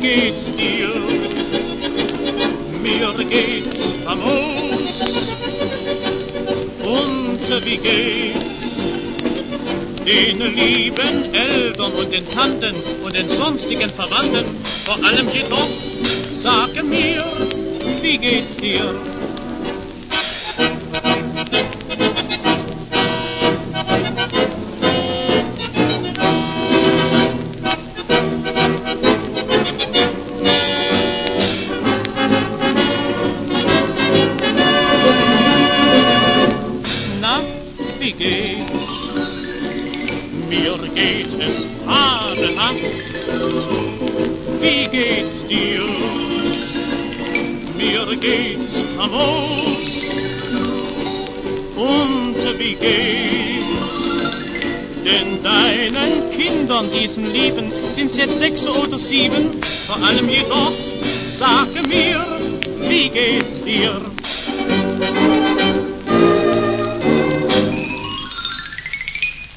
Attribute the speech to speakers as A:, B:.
A: geht's dir? Mir geht's famos. Und wie geht's den lieben Eltern und den Tanten und den sonstigen Verwandten? Vor allem jedoch, sage mir, wie geht's dir? Wie geht's? Mir geht es fabelhaft. Wie geht's dir? Mir geht's famos. Und wie geht's denn deinen Kindern, diesen Lieben? Sind's jetzt 6 oder 7? Vor allem jedoch, sage mir, wie geht's dir?